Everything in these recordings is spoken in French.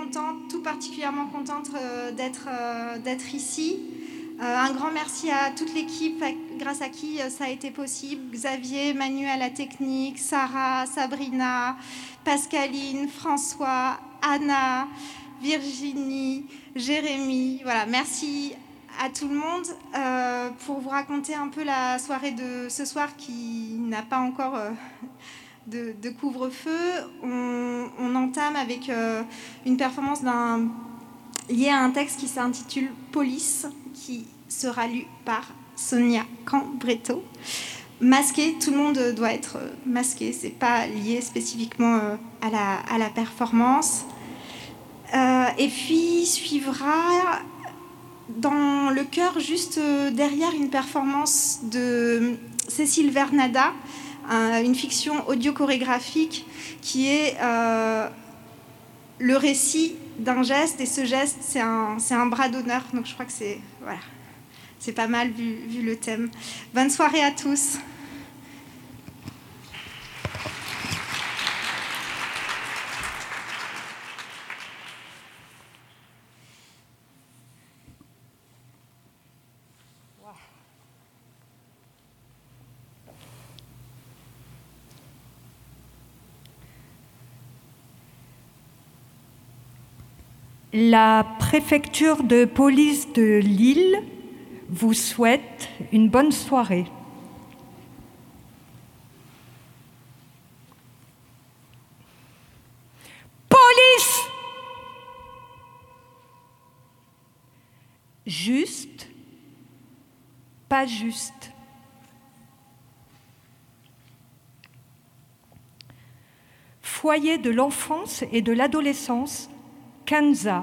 tout particulièrement contente d'être ici. Un grand merci à toute l'équipe grâce à qui ça a été possible. Xavier, Manu à la technique, Sarah, Sabrina, Pascaline, François, Anna, Virginie, Jérémy. Voilà, merci à tout le monde. Pour vous raconter un peu la soirée de ce soir qui n'a pas encore de couvre-feu, on entame avec une performance liée à un texte qui s'intitule « Police », qui sera lu par Sonia Cambretto. Masqué, tout le monde doit être masqué, c'est pas lié spécifiquement à la performance. Et puis suivra dans le chœur, juste derrière, une performance de Cécile Vernada, une fiction audio-chorégraphique qui est le récit d'un geste, et ce geste, c'est un bras d'honneur. Donc je crois que c'est pas mal vu le thème. Bonne soirée à tous. La préfecture de police de Lille vous souhaite une bonne soirée. Police! Juste, pas juste. Foyer de l'enfance et de l'adolescence, Kanza.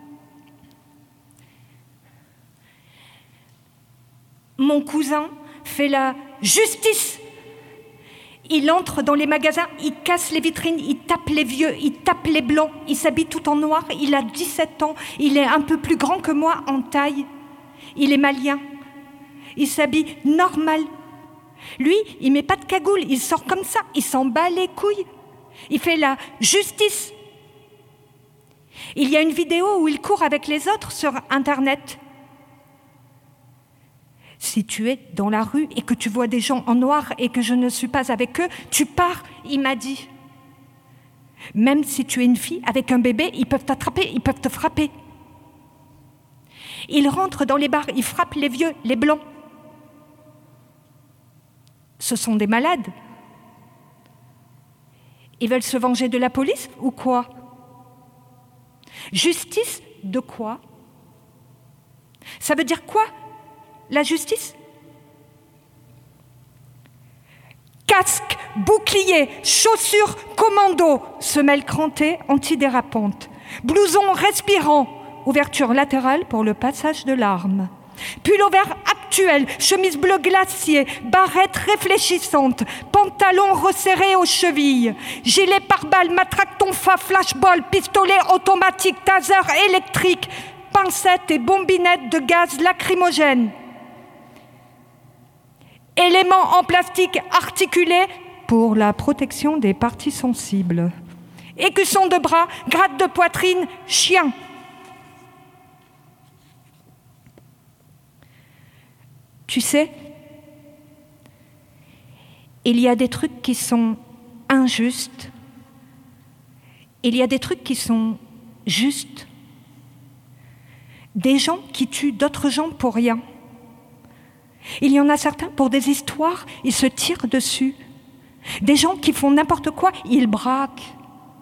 Mon cousin fait la justice. Il entre dans les magasins, il casse les vitrines, il tape les vieux, il tape les blancs, il s'habille tout en noir, il a 17 ans, il est un peu plus grand que moi en taille. Il est malien, il s'habille normal. Lui, il met pas de cagoule, il sort comme ça, il s'en bat les couilles. Il fait la justice. Il y a une vidéo où il court avec les autres sur Internet. Si tu es dans la rue et que tu vois des gens en noir et que je ne suis pas avec eux, tu pars, il m'a dit. Même si tu es une fille avec un bébé, ils peuvent t'attraper, ils peuvent te frapper. Il rentre dans les bars, il frappe les vieux, les blancs. Ce sont des malades. Ils veulent se venger de la police ou quoi ? Justice de quoi ? Ça veut dire quoi, la justice ? Casque, bouclier, chaussures commando, semelle crantée antidérapante, blouson respirant, ouverture latérale pour le passage de l'arme, pull vert actuel, chemise bleu glacier, barrette réfléchissante, pantalon resserré aux chevilles, gilet pare-balles, matraque tonfa, flashball, pistolet automatique, taser électrique, pincettes et bombinettes de gaz lacrymogène. Éléments en plastique articulés pour la protection des parties sensibles. Écusson de bras, gratte de poitrine, chien. Tu sais, il y a des trucs qui sont injustes. Il y a des trucs qui sont justes. Des gens qui tuent d'autres gens pour rien. Il y en a certains, pour des histoires, ils se tirent dessus. Des gens qui font n'importe quoi, ils braquent.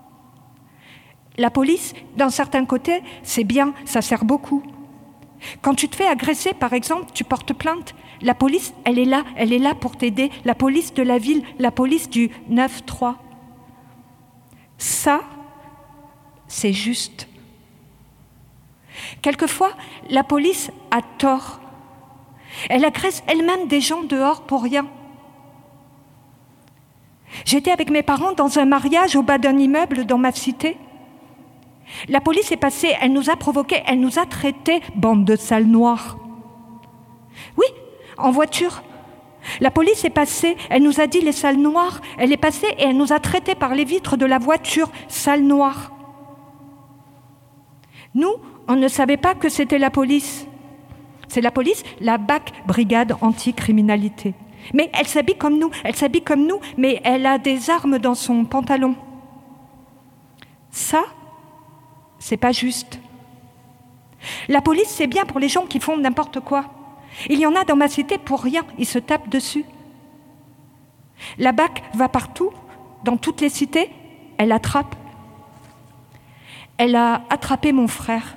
La police, d'un certain côté, c'est bien, ça sert beaucoup. Quand tu te fais agresser, par exemple, tu portes plainte. La police, elle est là pour t'aider. La police de la ville, la police du 9-3. Ça, c'est juste. Quelquefois, la police a tort. Elle agresse elle-même des gens dehors pour rien. J'étais avec mes parents dans un mariage au bas d'un immeuble dans ma cité. La police est passée, elle nous a provoqués, elle nous a traités, bande de sales noirs. Oui, en voiture. La police est passée, elle nous a dit les sales noirs, elle est passée et elle nous a traités par les vitres de la voiture, sales noirs. Nous, on ne savait pas que c'était la police. C'est la police, la BAC, Brigade Anticriminalité. Mais elle s'habille comme nous, mais elle a des armes dans son pantalon. Ça, c'est pas juste. La police, c'est bien pour les gens qui font n'importe quoi. Il y en a dans ma cité pour rien, ils se tapent dessus. La BAC va partout, dans toutes les cités, elle attrape. Elle a attrapé mon frère.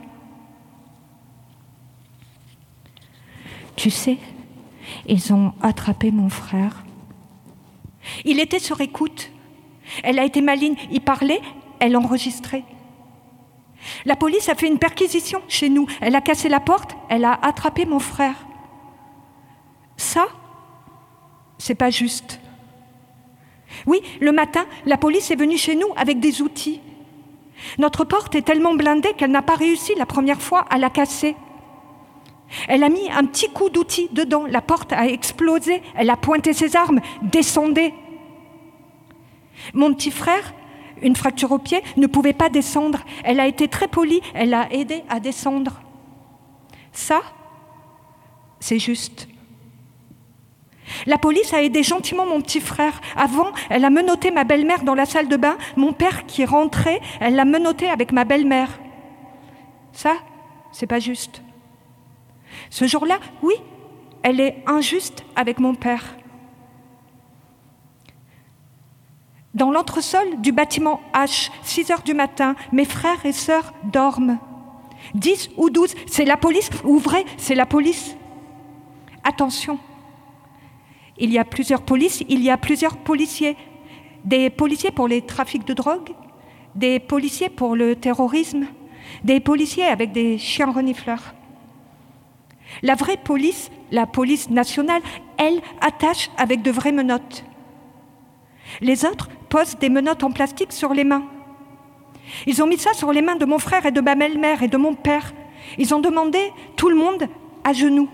Tu sais, ils ont attrapé mon frère. Il était sur écoute. Elle a été maligne, il parlait, elle enregistrait. La police a fait une perquisition chez nous. Elle a cassé la porte, elle a attrapé mon frère. Ça, c'est pas juste. Oui, le matin, la police est venue chez nous avec des outils. Notre porte est tellement blindée qu'elle n'a pas réussi la première fois à la casser. Elle a mis un petit coup d'outil dedans, la porte a explosé, elle a pointé ses armes, descendez. Mon petit frère, une fracture au pied, ne pouvait pas descendre. Elle a été très polie, elle a aidé à descendre. Ça, c'est juste. La police a aidé gentiment mon petit frère. Avant, elle a menotté ma belle-mère dans la salle de bain. Mon père qui rentrait, elle l'a menotté avec ma belle-mère. Ça, c'est pas juste. Ce jour-là, oui, elle est injuste avec mon père. Dans l'entresol du bâtiment H, 6 heures du matin, mes frères et sœurs dorment. 10 ou 12, c'est la police. Ouvrez, c'est la police. Attention. Il y a plusieurs polices, il y a plusieurs policiers. Des policiers pour les trafics de drogue, des policiers pour le terrorisme, des policiers avec des chiens renifleurs. La vraie police, la police nationale, elle attache avec de vraies menottes. Les autres posent des menottes en plastique sur les mains. Ils ont mis ça sur les mains de mon frère et de ma belle-mère et de mon père. Ils ont demandé tout le monde à genoux.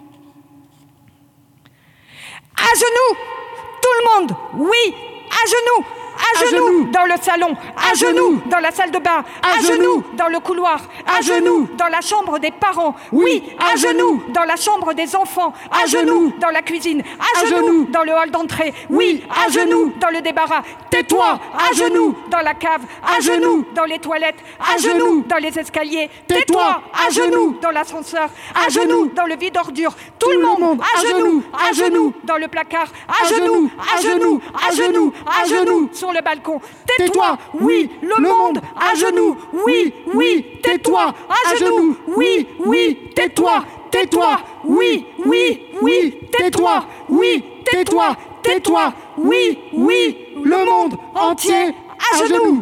À genoux, tout le monde, oui, à genoux, dans le salon, à genoux, dans la salle de bain, à genoux, dans le couloir, à genoux, dans la chambre des parents, oui, à genoux, dans la chambre des enfants, à genoux, dans la cuisine, à genoux, dans le hall d'entrée, oui, à genoux, dans le débarras, tais-toi, à genoux, dans la cave, à genoux, dans les toilettes, à genoux, dans les escaliers, tais-toi, à genoux, dans l'ascenseur, à genoux, dans le vide-ordures, tout le monde, à genoux, dans le placard, à genoux, à genoux, à genoux, à genoux, sur le balcon. Tais-toi, oui, le monde, à genoux, oui, oui, tais-toi, à genoux, oui, oui, tais-toi, tais-toi, oui, oui, oui, tais-toi, oui, tais-toi, tais-toi, oui, oui, le monde entier, à genoux.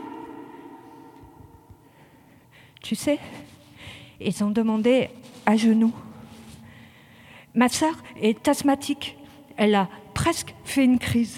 Tu sais, ils ont demandé à genoux. Ma sœur est asthmatique. Elle a presque fait une crise.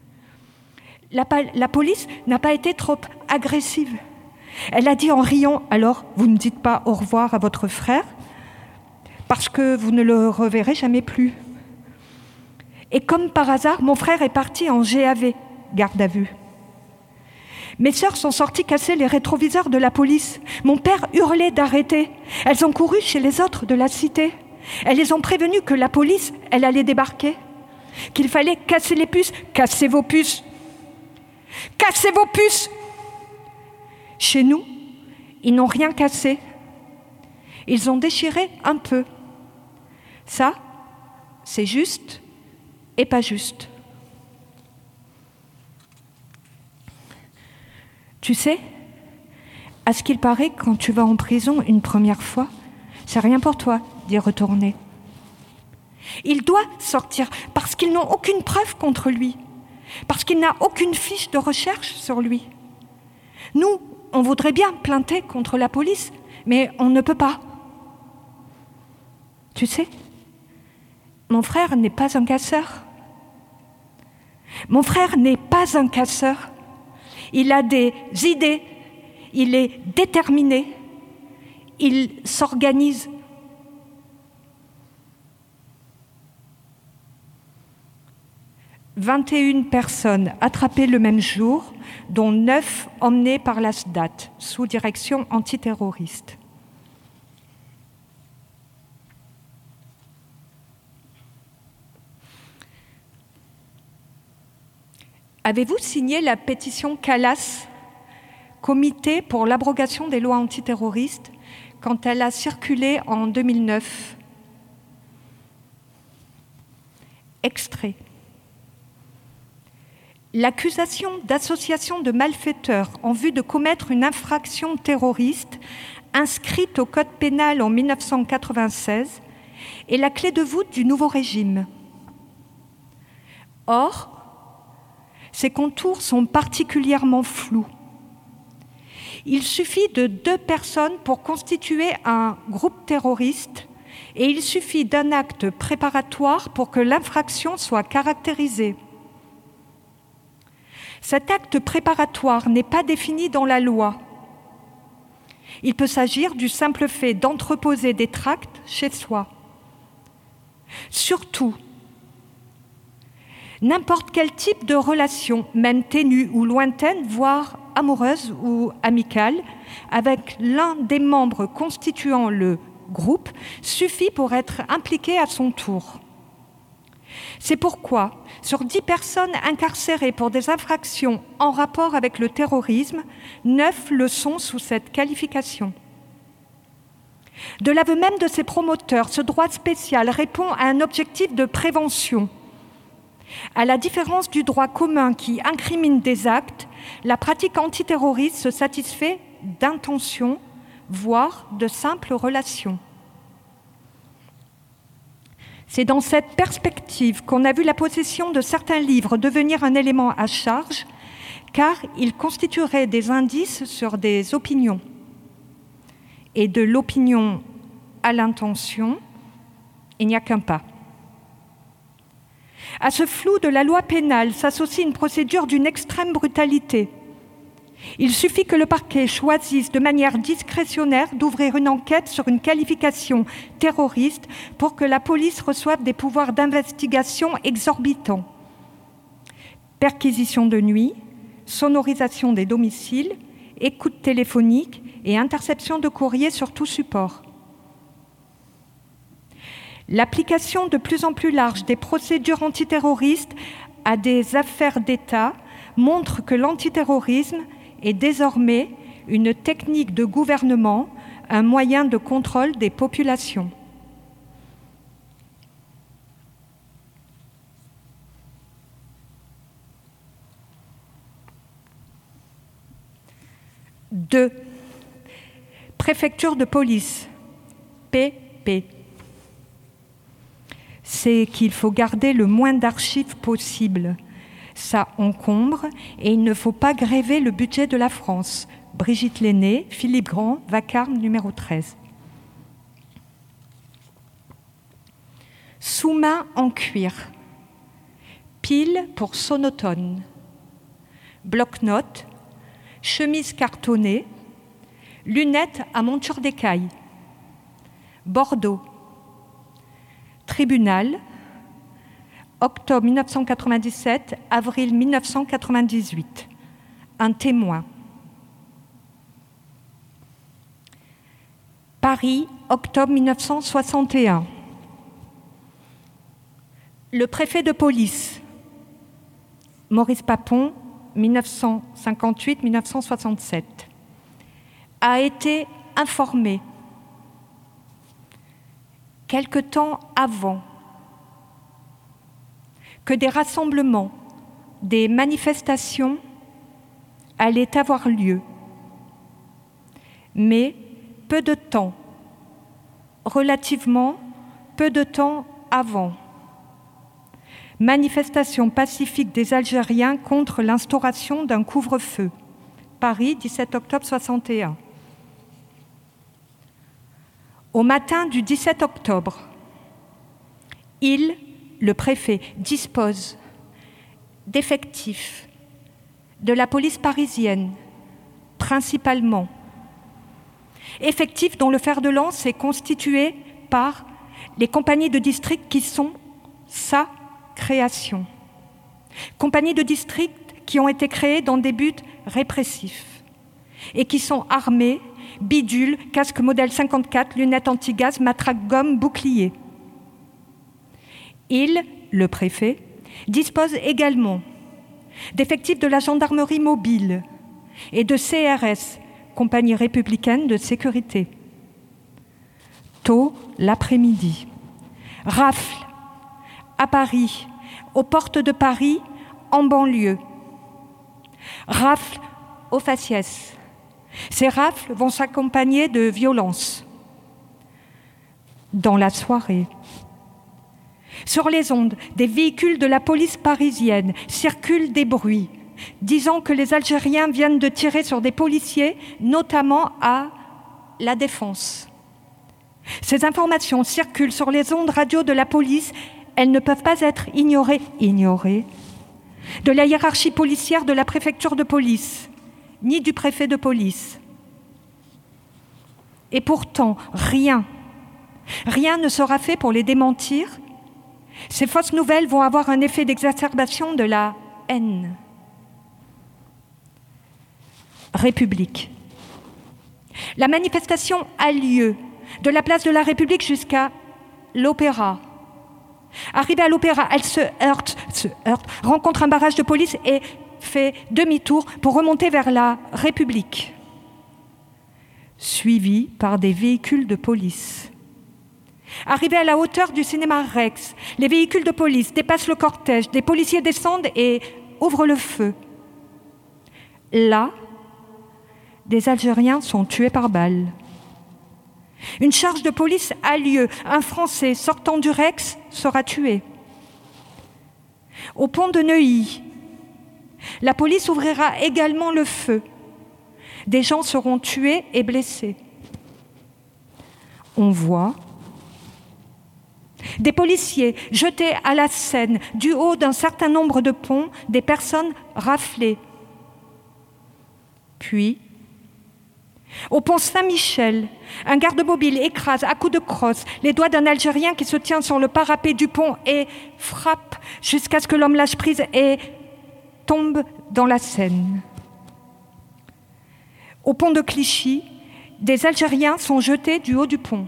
La police n'a pas été trop agressive. Elle a dit en riant, alors vous ne dites pas au revoir à votre frère parce que vous ne le reverrez jamais plus. Et comme par hasard, mon frère est parti en GAV, garde à vue. Mes sœurs sont sorties casser les rétroviseurs de la police. Mon père hurlait d'arrêter. Elles ont couru chez les autres de la cité. Elles les ont prévenues que la police, elle allait débarquer. Qu'il fallait casser les puces. Cassez vos puces. Cassez vos puces. Chez nous, ils n'ont rien cassé. Ils ont déchiré un peu. Ça, c'est juste et pas juste. Tu sais, à ce qu'il paraît, quand tu vas en prison une première fois, c'est rien pour toi d'y retourner. Il doit sortir parce qu'ils n'ont aucune preuve contre lui, parce qu'il n'a aucune fiche de recherche sur lui. Nous, on voudrait bien plainter contre la police, mais on ne peut pas. Tu sais, mon frère n'est pas un casseur. Mon frère n'est pas un casseur. Il a des idées, il est déterminé, il s'organise. 21 personnes attrapées le même jour, dont 9 emmenées par la SDAT, sous direction antiterroriste. Avez-vous signé la pétition CALAS, Comité pour l'abrogation des lois antiterroristes, quand elle a circulé en 2009 ? Extrait. L'accusation d'association de malfaiteurs en vue de commettre une infraction terroriste inscrite au Code pénal en 1996 est la clé de voûte du nouveau régime. Or, ses contours sont particulièrement flous. Il suffit de 2 personnes pour constituer un groupe terroriste et il suffit d'un acte préparatoire pour que l'infraction soit caractérisée. Cet acte préparatoire n'est pas défini dans la loi. Il peut s'agir du simple fait d'entreposer des tracts chez soi. Surtout, n'importe quel type de relation, même ténue ou lointaine, voire amoureuse ou amicale, avec l'un des membres constituant le groupe, suffit pour être impliqué à son tour. C'est pourquoi, sur 10 personnes incarcérées pour des infractions en rapport avec le terrorisme, 9 le sont sous cette qualification. De l'aveu même de ses promoteurs, ce droit spécial répond à un objectif de prévention. À la différence du droit commun qui incrimine des actes, la pratique antiterroriste se satisfait d'intentions, voire de simples relations. C'est dans cette perspective qu'on a vu la possession de certains livres devenir un élément à charge, car ils constitueraient des indices sur des opinions. Et de l'opinion à l'intention, il n'y a qu'un pas. À ce flou de la loi pénale s'associe une procédure d'une extrême brutalité. Il suffit que le parquet choisisse de manière discrétionnaire d'ouvrir une enquête sur une qualification terroriste pour que la police reçoive des pouvoirs d'investigation exorbitants. Perquisition de nuit, sonorisation des domiciles, écoute téléphonique et interception de courriers sur tout support. L'application de plus en plus large des procédures antiterroristes à des affaires d'État montre que l'antiterrorisme est désormais une technique de gouvernement, un moyen de contrôle des populations. Deux, préfecture de police, PP. C'est qu'il faut garder le moins d'archives possible. Ça encombre et il ne faut pas gréver le budget de la France. Brigitte Lenné, Philippe Grand, Vacarme, numéro 13. Sous-main en cuir. Pile pour sonotone. Bloc-notes. Chemise cartonnée. Lunettes à monture d'écaille. Bordeaux. Tribunal. Octobre 1997, avril 1998. Un témoin. Paris, octobre 1961. Le préfet de police, Maurice Papon, 1958-1967, a été informé quelque temps avant que des rassemblements, des manifestations allaient avoir lieu. Mais peu de temps, relativement peu de temps avant, manifestation pacifique des Algériens contre l'instauration d'un couvre-feu. Paris, 17 octobre 61. Au matin du 17 octobre, le préfet, dispose d'effectifs de la police parisienne, principalement. Effectifs dont le fer de lance est constitué par les compagnies de district qui sont sa création. compagnies de district qui ont été créées dans des buts répressifs et qui sont armées, bidules, casques modèle 54, lunettes anti-gaz, matraques gomme, boucliers. Il, le préfet, dispose également d'effectifs de la gendarmerie mobile et de CRS, compagnie républicaine de sécurité. Tôt l'après-midi, rafle à Paris, aux portes de Paris, en banlieue. Rafle au faciès. Ces rafles vont s'accompagner de violences. Dans la soirée, sur les ondes, des véhicules de la police parisienne circulent des bruits disant que les Algériens viennent de tirer sur des policiers, notamment à La Défense. Ces informations circulent sur les ondes radio de la police. Elles ne peuvent pas être ignorées de la hiérarchie policière de la préfecture de police, ni du préfet de police. Et pourtant, rien ne sera fait pour les démentir. Ces fausses nouvelles vont avoir un effet d'exacerbation de la haine. République. La manifestation a lieu de la place de la République jusqu'à l'Opéra. Arrivée à l'Opéra, elle se heurte, rencontre un barrage de police et fait demi-tour pour remonter vers la République, suivie par des véhicules de police. Arrivée à la hauteur du cinéma Rex, les véhicules de police dépassent le cortège, des policiers descendent et ouvrent le feu. Là, des Algériens sont tués par balle. Une charge de police a lieu. Un Français sortant du Rex sera tué. Au pont de Neuilly, la police ouvrira également le feu. Des gens seront tués et blessés. On voit des policiers jetés à la Seine du haut d'un certain nombre de ponts, des personnes raflées. Puis, au pont Saint-Michel, un garde mobile écrase à coups de crosse les doigts d'un Algérien qui se tient sur le parapet du pont et frappe jusqu'à ce que l'homme lâche prise et tombe dans la Seine. Au pont de Clichy, des Algériens sont jetés du haut du pont.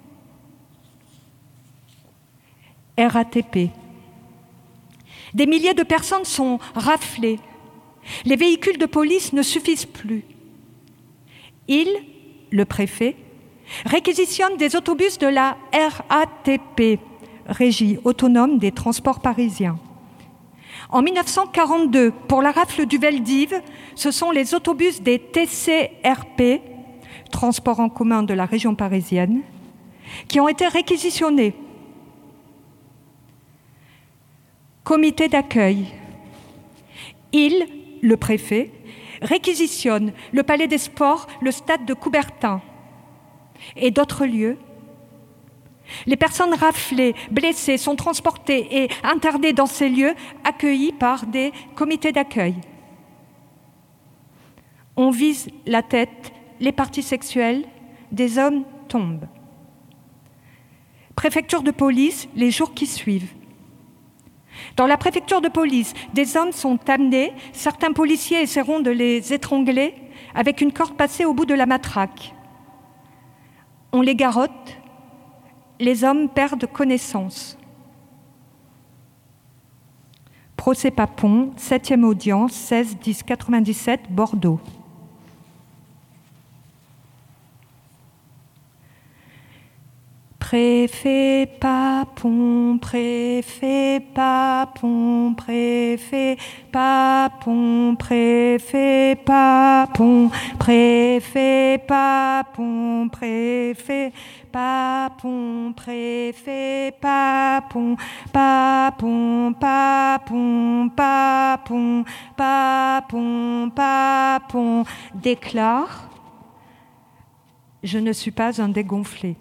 RATP. Des milliers de personnes sont raflées. Les véhicules de police ne suffisent plus. Il, le préfet, réquisitionne des autobus de la RATP, Régie autonome des transports parisiens. En 1942, pour la rafle du Veldiv, ce sont les autobus des TCRP, Transports en commun de la région parisienne, qui ont été réquisitionnés. Comité d'accueil. Il, le préfet, réquisitionne le Palais des Sports, le stade de Coubertin et d'autres lieux. Les personnes raflées, blessées sont transportées et internées dans ces lieux, accueillies par des comités d'accueil. On vise la tête, les parties sexuelles, des hommes tombent. Préfecture de police, les jours qui suivent. Dans la préfecture de police, des hommes sont amenés, certains policiers essaieront de les étrangler avec une corde passée au bout de la matraque. On les garrotte, les hommes perdent connaissance. Procès Papon, 7e audience, 16-10-97, Bordeaux. Préfet Papon, préfet Papon, préfet Papon, préfet Papon, préfet Papon, préfet Papon, préfet Papon, Papon, Papon, Papon, Papon, Papon, déclare: je ne suis pas un dégonflé.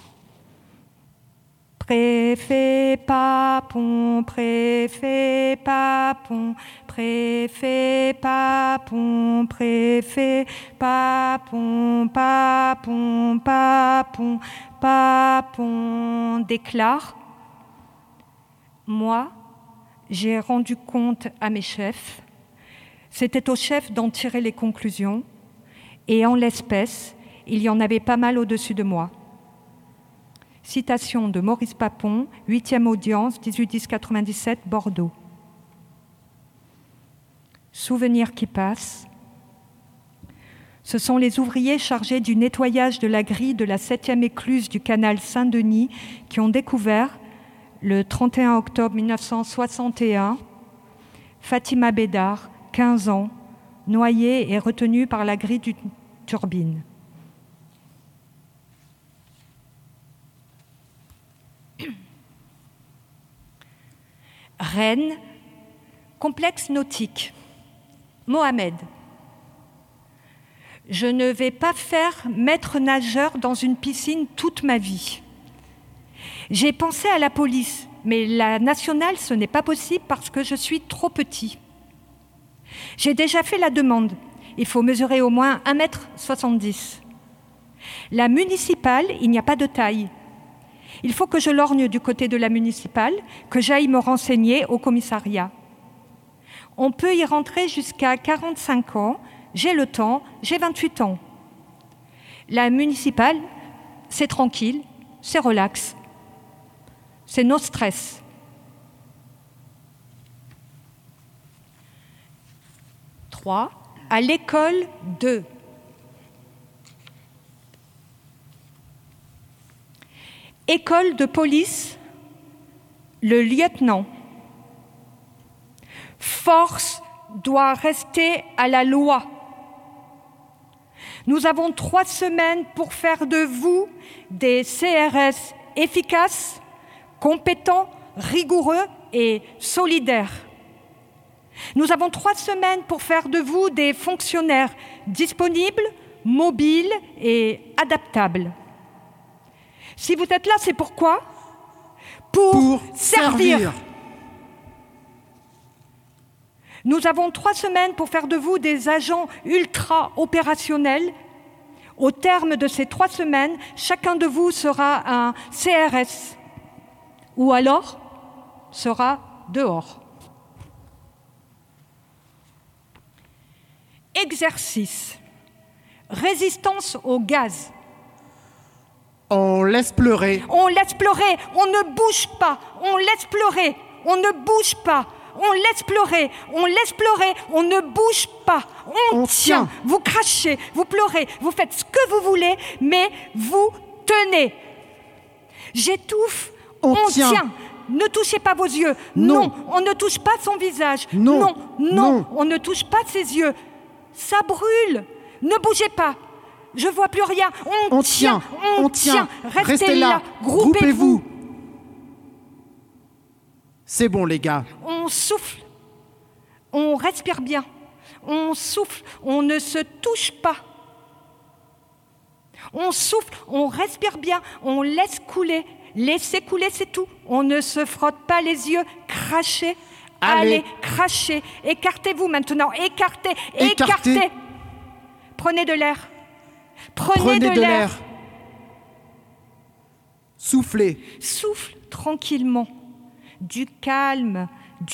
Préfet Papon, préfet Papon, préfet Papon, préfet Papon, Papon, Papon, Papon, déclare: moi, j'ai rendu compte à mes chefs. C'était aux chefs d'en tirer les conclusions. Et en l'espèce, il y en avait pas mal au-dessus de moi. Citation de Maurice Papon, 8e audience, 18-10-97, Bordeaux. Souvenirs qui passent. Ce sont les ouvriers chargés du nettoyage de la grille de la 7e écluse du canal Saint-Denis qui ont découvert, le 31 octobre 1961, Fatima Bédard, 15 ans, noyée et retenue par la grille d'une turbine. Rennes, complexe nautique. Mohamed. Je ne vais pas faire maître nageur dans une piscine toute ma vie. J'ai pensé à la police, mais la nationale, ce n'est pas possible parce que je suis trop petit. J'ai déjà fait la demande. Il faut mesurer au moins 1,70 m. La municipale, il n'y a pas de taille. Il faut que je lorgne du côté de la municipale, que j'aille me renseigner au commissariat. On peut y rentrer jusqu'à 45 ans. J'ai le temps, j'ai 28 ans. La municipale, c'est tranquille, c'est relax. C'est no stress. À l'école 2. École de police, le lieutenant. Force doit rester à la loi. Nous avons 3 semaines pour faire de vous des CRS efficaces, compétents, rigoureux et solidaires. Nous avons 3 semaines pour faire de vous des fonctionnaires disponibles, mobiles et adaptables. Si vous êtes là, c'est pourquoi ? Pour servir. Nous avons 3 semaines pour faire de vous des agents ultra-opérationnels. Au terme de ces 3 semaines, chacun de vous sera un CRS, ou alors sera dehors. Exercice. Résistance au gaz. On laisse pleurer. On laisse pleurer. On ne bouge pas. On laisse pleurer. On ne bouge pas. On laisse pleurer. On laisse pleurer. On ne bouge pas. On tient. Vous crachez. Vous pleurez. Vous faites ce que vous voulez, mais vous tenez. J'étouffe. On tient. Ne touchez pas vos yeux. Non. On ne touche pas son visage. Non. On ne touche pas ses yeux. Ça brûle. Ne bougez pas. Je vois plus rien. On tient. Restez là. Groupez-vous. C'est bon, les gars. On souffle. On respire bien. On souffle. On ne se touche pas. On souffle. On respire bien. On laisse couler. Laissez couler, c'est tout. On ne se frotte pas les yeux. Crachez. Allez, crachez. Écartez-vous maintenant. Écartez. Prenez de l'air. Prenez de l'air. Soufflez. Souffle tranquillement. Du calme.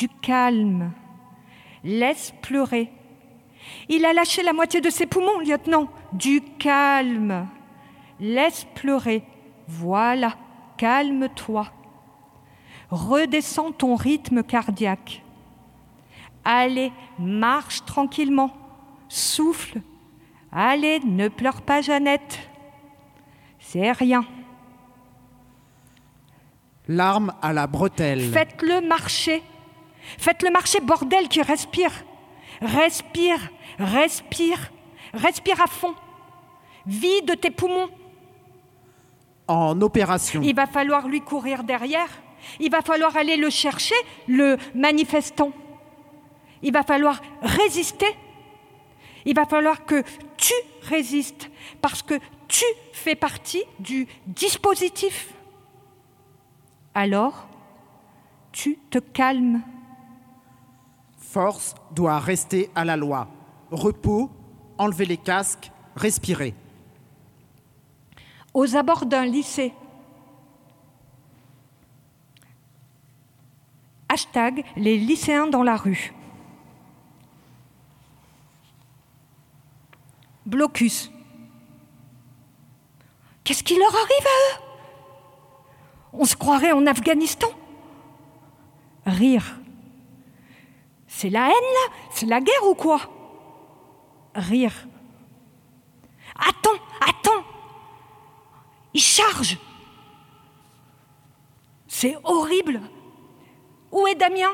Laisse pleurer. Il a lâché la moitié de ses poumons, lieutenant. Du calme. Laisse pleurer. Voilà, calme-toi. Redescends ton rythme cardiaque. Allez, marche tranquillement. Souffle. Allez, ne pleure pas, Jeannette. C'est rien. Larmes à la bretelle. Faites-le marcher. Faites-le marcher, bordel, qui respire. Respire à fond. Vide tes poumons. En opération. Il va falloir lui courir derrière. Il va falloir aller le chercher, le manifestant. Il va falloir résister. Il va falloir que tu résistes, parce que tu fais partie du dispositif. Alors, tu te calmes. Force doit rester à la loi. Repos, enlevez les casques, respirez. Aux abords d'un lycée, Hashtag les lycéens dans la rue. Blocus. Qu'est-ce qui leur arrive à eux? On se croirait en Afghanistan. Rire. C'est la haine, là? C'est la guerre ou quoi? Rire. Attends. Ils chargent. C'est horrible. Où est Damien?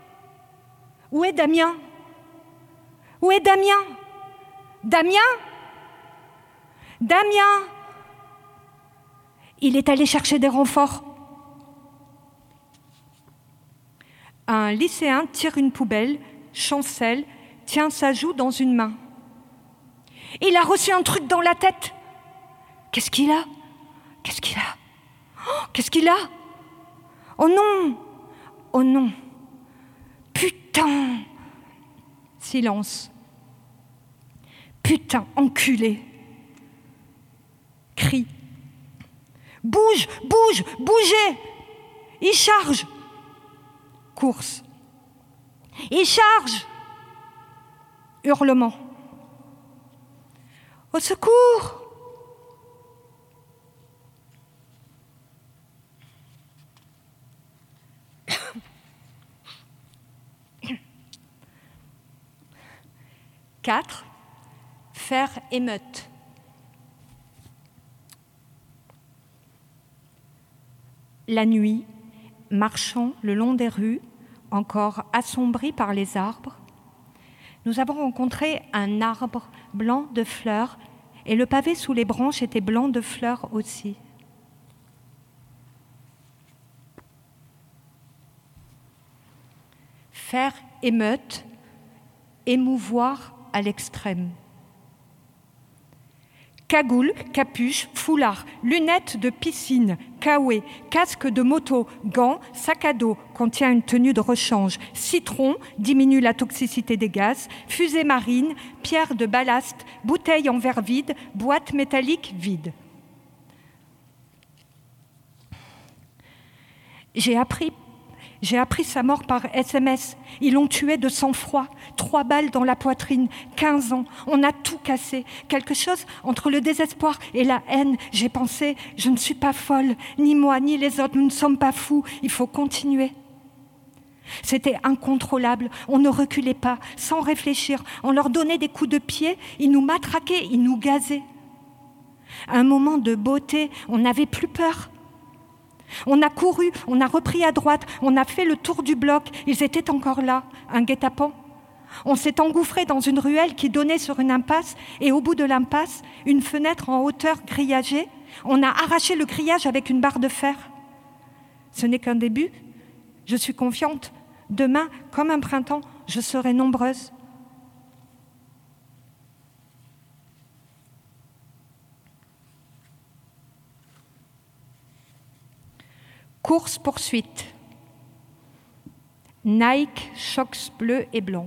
Damien! Il est allé chercher des renforts. Un lycéen tire une poubelle, chancelle, tient sa joue dans une main. Il a reçu un truc dans la tête. Qu'est-ce qu'il a? Oh non! Putain! Silence. Putain, enculé. Cri. Bougez! Il charge. Course. Il charge. Hurlement. Au secours! Quatre. Faire émeute. La nuit, marchant le long des rues, encore assombries par les arbres, nous avons rencontré un arbre blanc de fleurs et le pavé sous les branches était blanc de fleurs aussi. Faire émeute, émouvoir à l'extrême. Cagoule, capuche, foulard, lunettes de piscine, kawaii, casque de moto, gants, sac à dos contient une tenue de rechange, citron diminue la toxicité des gaz, fusée marine, pierre de ballast, bouteille en verre vide, boîte métallique vide. J'ai appris sa mort par SMS. Ils l'ont tué de sang-froid. 3 balles dans la poitrine, 15 ans. On a tout cassé. Quelque chose entre le désespoir et la haine. J'ai pensé, je ne suis pas folle. Ni moi, ni les autres, nous ne sommes pas fous. Il faut continuer. C'était incontrôlable. On ne reculait pas, sans réfléchir. On leur donnait des coups de pied. Ils nous matraquaient, ils nous gazaient. Un moment de beauté, on n'avait plus peur. On a couru, on a repris à droite, on a fait le tour du bloc. Ils étaient encore là, un guet-apens. On s'est engouffré dans une ruelle qui donnait sur une impasse et au bout de l'impasse, une fenêtre en hauteur grillagée. On a arraché le grillage avec une barre de fer. Ce n'est qu'un début. Je suis confiante. Demain, comme un printemps, je serai nombreuse. Course-poursuite. Nike, Shox bleu et blanc.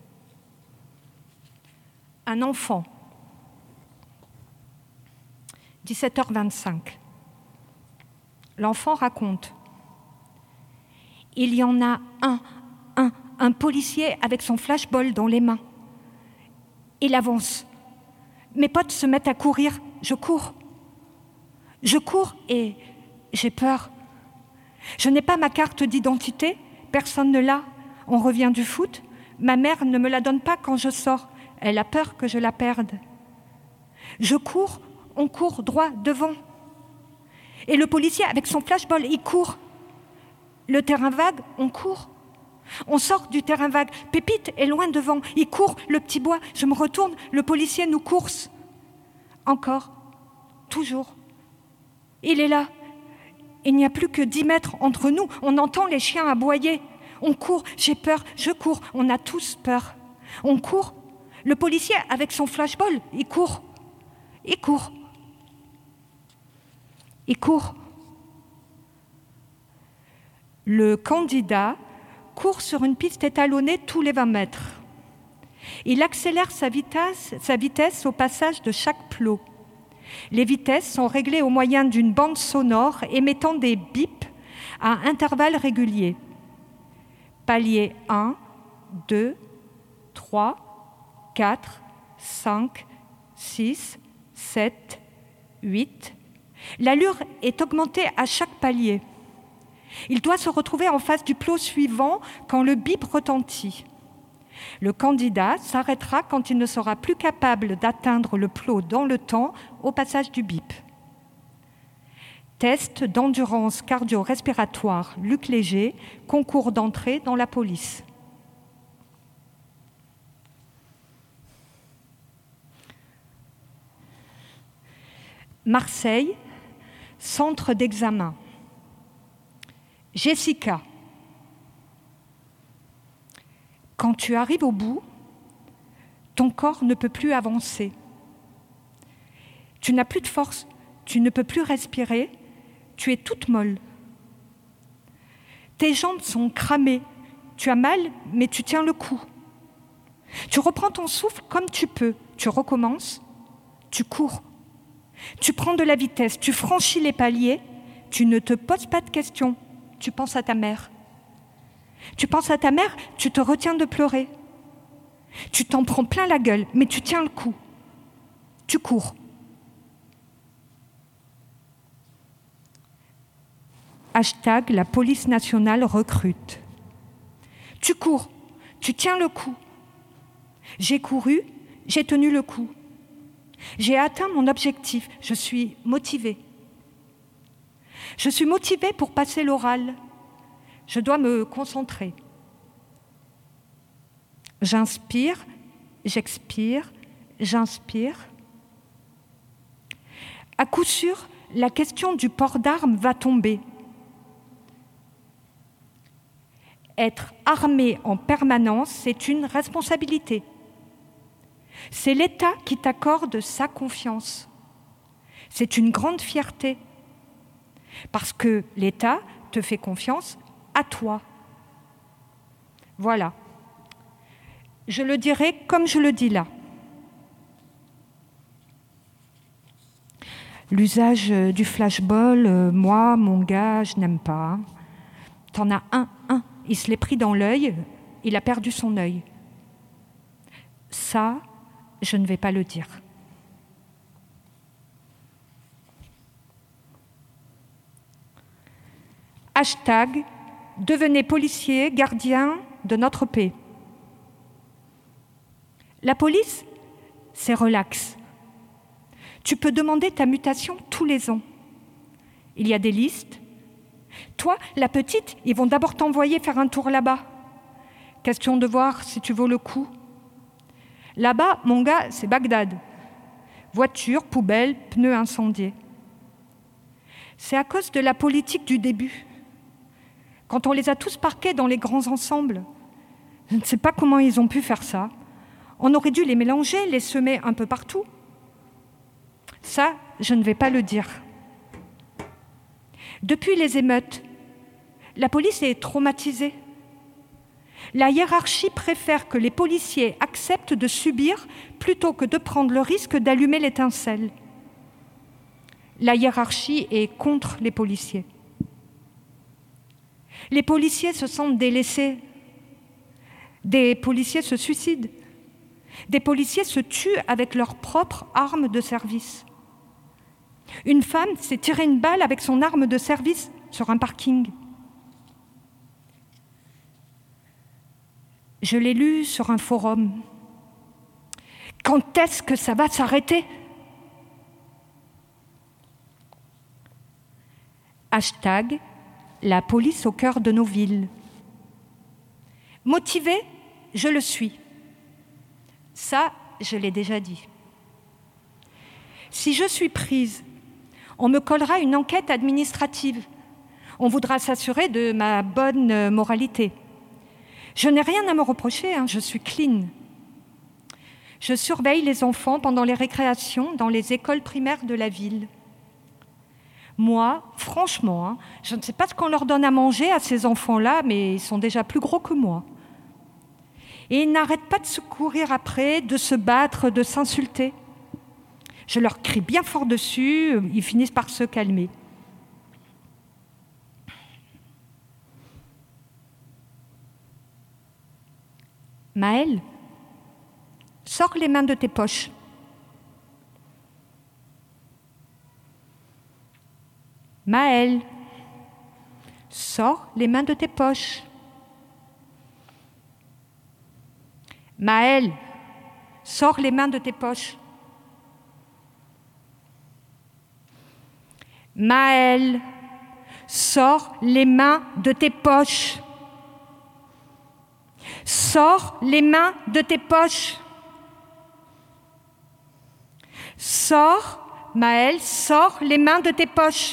Un enfant. 17h25. L'enfant raconte. Il y en a un policier avec son flashball dans les mains. Il avance. Mes potes se mettent à courir. Je cours et j'ai peur. Je n'ai pas ma carte d'identité, personne ne l'a. On revient du foot. Ma mère ne me la donne pas quand je sors. Elle a peur que je la perde. Je cours, on court droit devant. Et le policier, avec son flashball, il court. Le terrain vague, on court. On sort du terrain vague. Pépite est loin devant. Il court, le petit bois. Je me retourne, le policier nous course. Encore, toujours. Il est là. Il n'y a plus que 10 mètres entre nous. On entend les chiens aboyer. On court, j'ai peur, je cours. On a tous peur. On court. Le policier, avec son flashball, il court. Le candidat court sur une piste étalonnée tous les 20 mètres. Il accélère sa vitesse au passage de chaque plot. Les vitesses sont réglées au moyen d'une bande sonore émettant des bips à intervalles réguliers. Palier 1, 2, 3, 4, 5, 6, 7, 8. L'allure est augmentée à chaque palier. Il doit se retrouver en face du plot suivant quand le bip retentit. Le candidat s'arrêtera quand il ne sera plus capable d'atteindre le plot dans le temps au passage du bip. Test d'endurance cardio-respiratoire Luc Léger, concours d'entrée dans la police. Marseille, centre d'examen. Jessica, quand tu arrives au bout, ton corps ne peut plus avancer. Tu n'as plus de force, tu ne peux plus respirer, tu es toute molle. Tes jambes sont cramées, tu as mal, mais tu tiens le coup. Tu reprends ton souffle comme tu peux, tu recommences, tu cours. Tu prends de la vitesse, tu franchis les paliers, tu ne te poses pas de questions, tu penses à ta mère. Tu penses à ta mère, tu te retiens de pleurer. Tu t'en prends plein la gueule, mais tu tiens le coup. Tu cours. Hashtag la police nationale recrute. Tu cours, tu tiens le coup. J'ai couru, j'ai tenu le coup. J'ai atteint mon objectif, je suis motivée. Je suis motivée pour passer l'oral. Je dois me concentrer. J'inspire, j'expire, j'inspire. À coup sûr, la question du port d'armes va tomber. Être armé en permanence, c'est une responsabilité. C'est l'État qui t'accorde sa confiance. C'est une grande fierté, parce que l'État te fait confiance à toi. Voilà. Je le dirai comme je le dis là. L'usage du flashball, moi, mon gars, je n'aime pas. T'en as un. Il se l'est pris dans l'œil, il a perdu son œil. Ça, je ne vais pas le dire. Hashtag devenez policier, gardien de notre paix. La police, c'est relax. Tu peux demander ta mutation tous les ans. Il y a des listes. Toi, la petite, ils vont d'abord t'envoyer faire un tour là-bas. Question de voir si tu vaux le coup. Là-bas, mon gars, c'est Bagdad. Voiture, poubelle, pneus incendiés. C'est à cause de la politique du début. Quand on les a tous parqués dans les grands ensembles, je ne sais pas comment ils ont pu faire ça. On aurait dû les mélanger, les semer un peu partout. Ça, je ne vais pas le dire. Depuis les émeutes, la police est traumatisée. La hiérarchie préfère que les policiers acceptent de subir plutôt que de prendre le risque d'allumer l'étincelle. La hiérarchie est contre les policiers. Les policiers se sentent délaissés. Des policiers se suicident. Des policiers se tuent avec leurs propres armes de service. Une femme s'est tiré une balle avec son arme de service sur un parking. Je l'ai lu sur un forum. Quand est-ce que ça va s'arrêter ? Hashtag la police au cœur de nos villes. Motivée, je le suis. Ça, je l'ai déjà dit. Si je suis prise, on me collera une enquête administrative. On voudra s'assurer de ma bonne moralité. Je n'ai rien à me reprocher, je suis clean. Je surveille les enfants pendant les récréations dans les écoles primaires de la ville. Moi, franchement, je ne sais pas ce qu'on leur donne à manger à ces enfants-là, mais ils sont déjà plus gros que moi. Et ils n'arrêtent pas de se courir après, de se battre, de s'insulter. Je leur crie bien fort dessus, ils finissent par se calmer. Maëlle, sors les mains de tes poches. Maëlle, sors les mains de tes poches. Maëlle, sors les mains de tes poches. Maëlle, sors les mains de tes poches. Sors les mains de tes poches. Sors, Maëlle, sors les mains de tes poches.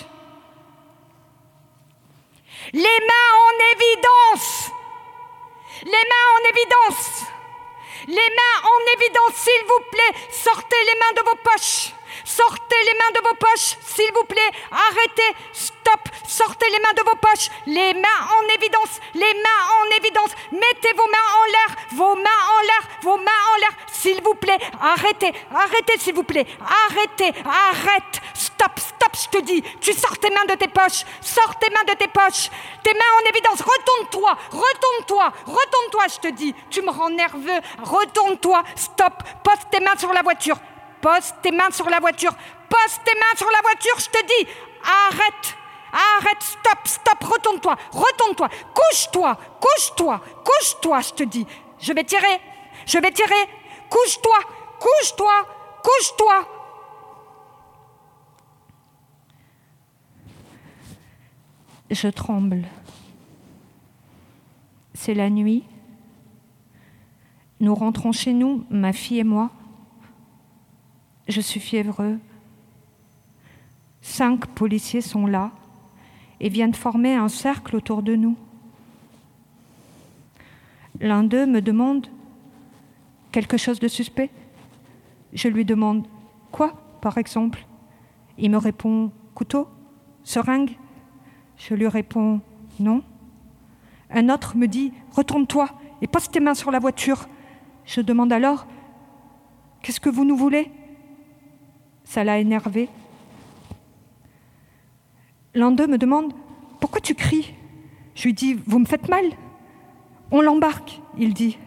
Les mains en évidence! Les mains en évidence! Les mains en évidence, s'il vous plaît, sortez les mains de vos poches. Sortez les mains de vos poches, s'il vous plaît. Arrêtez, stop, sortez les mains de vos poches. Les mains en évidence, les mains en évidence. Mettez vos mains en l'air, vos mains en l'air, vos mains en l'air, s'il vous plaît. Arrêtez, arrêtez, s'il vous plaît. Arrêtez, arrête, stop, stop, je te dis. Tu sors tes mains de tes poches, sors tes mains de tes poches. Tes mains en évidence, retourne-toi, retourne-toi, retourne-toi, je te dis. Tu me rends nerveux, retourne-toi, stop, pose tes mains sur la voiture. Pose tes mains sur la voiture. Pose tes mains sur la voiture, je te dis. Arrête. Arrête, stop, stop, retourne-toi, retourne-toi. Couche-toi, couche-toi, couche-toi, je te dis. Je vais tirer. Couche-toi, couche-toi, couche-toi. Je tremble. C'est la nuit. Nous rentrons chez nous, ma fille et moi. Je suis fiévreux. 5 policiers sont là et viennent former un cercle autour de nous. L'un d'eux me demande quelque chose de suspect. Je lui demande quoi, par exemple? Il me répond couteau, seringue. Je lui réponds non. Un autre me dit retourne-toi et pose tes mains sur la voiture. Je demande alors qu'est-ce que vous nous voulez? Ça l'a énervé. L'un d'eux me demande « Pourquoi tu cries ?» Je lui dis « Vous me faites mal ?» « On l'embarque », il dit.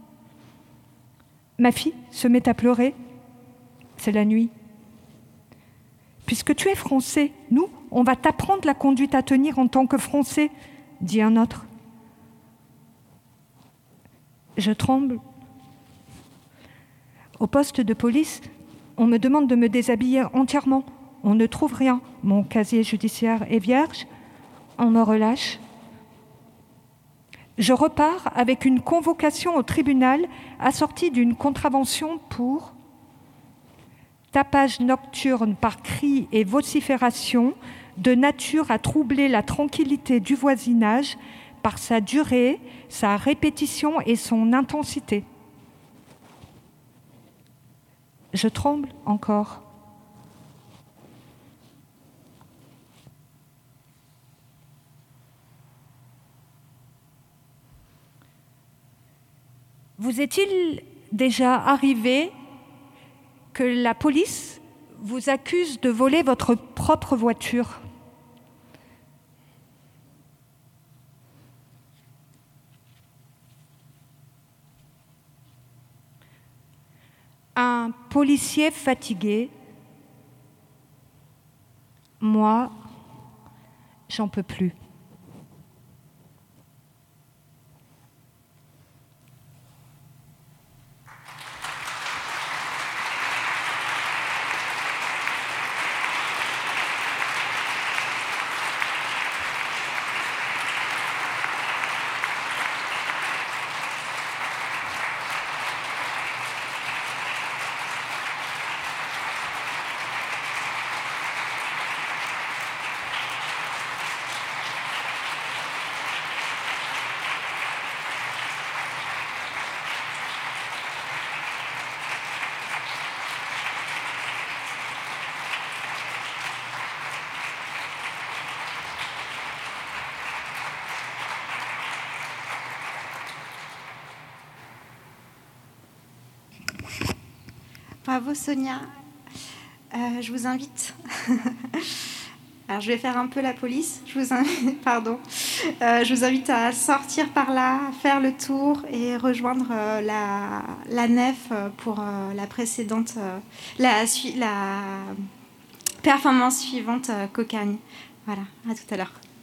Ma fille se met à pleurer. C'est la nuit. « Puisque tu es français, nous, on va t'apprendre la conduite à tenir en tant que français, » dit un autre. Je tremble. Au poste de police, on me demande de me déshabiller entièrement. On ne trouve rien. Mon casier judiciaire est vierge. On me relâche. Je repars avec une convocation au tribunal assortie d'une contravention pour tapage nocturne par cris et vocifération de nature à troubler la tranquillité du voisinage par sa durée, sa répétition et son intensité. Je tremble encore. Vous est-il déjà arrivé que la police vous accuse de voler votre propre voiture ? Un policier fatigué, moi, j'en peux plus. Bravo Sonia. Je vous invite. Alors je vais faire un peu la police. Je vous invite, pardon. Je vous invite à sortir par là, faire le tour et rejoindre la nef pour la précédente, la performance suivante, Cocagne. Voilà, à tout à l'heure.